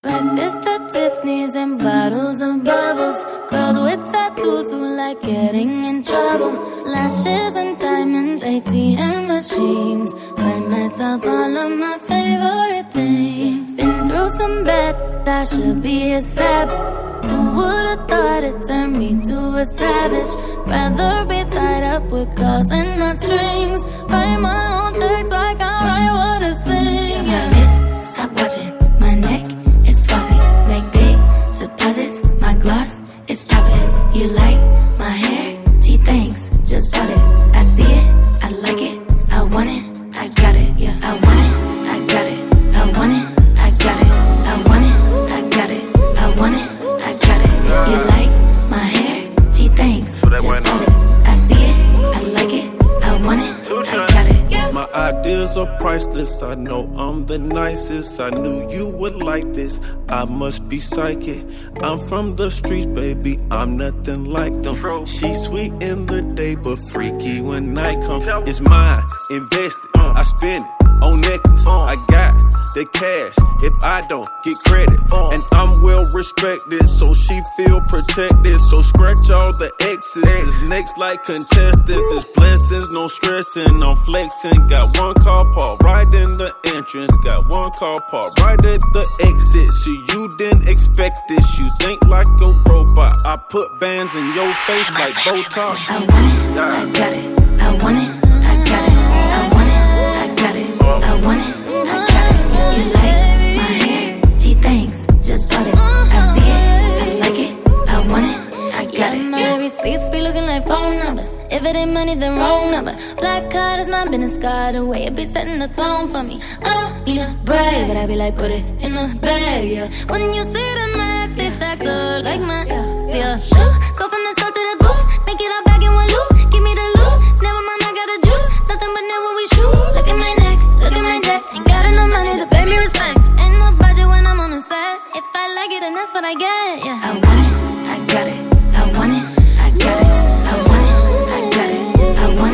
Breakfast at Tiffany's and bottles of bubbles. Girls with tattoos who like getting in trouble. Lashes and diamonds, ATM machines. Buy myself all of my favorite things. Been through some bad, I should be a sap. Who would've thought it turned me to a savage? Rather be tied up with calls and not strings. Write my own checks like I write what I sing. My wrist, stop watching. My neck is flossy. Make big deposits. My gloss is popping. You like my hair? Gee, thanks. Just bought it. I see it. I like it. I want it. I got it. Yeah, I want it. I got it. I want it. I got it. I want it. I got it. I want it. I got it. You like my hair? Gee, thanks. Just bought it. I see it. I like it. I want it. I got it. Yeah. My ideas are priceless. I know I'm the nicest. I knew you would like this. I must be psychic. I'm from the streets, baby. I'm nothing like them. She's sweet in the day, but freaky when night comes. It's mine, invested. I spend it on necklace. I got the cash if I don't get credit. And I'm well respected, so she feel protected. So scratch all the X's. It's next like contestants. It's blessings, no stressing. I'm flexing. Got one car parked right in the entrance. Got one car parked right at the exit. So you didn't expect this. You think like a robot. I put bands in your face like Botox. I want it. I got it. I want it. I got it. I want it. I got it. I want it. I got it. You like my hair? Gee, thanks. Just bought it. I see it. I like it. I want it. I got it. My receipts be looking like phone numbers. If it ain't money, then wrong number. Black card is my business card away. It be setting the tone for me. I don't need a brag, but I be like, put it in the bag, yeah. When you see the max, they stacked up like my dear shoe. Go from the south to the booth, make it all back in one loop. Give me the loot, never mind, I got the juice. Nothing but never we shoot. Look at my neck, look at my neck. Ain't got enough money to pay me respect. Ain't no budget when I'm on the set. If I like it, then that's what I get, yeah. I want it, I got it. I want it, I got it. I want it, I got it. I want it.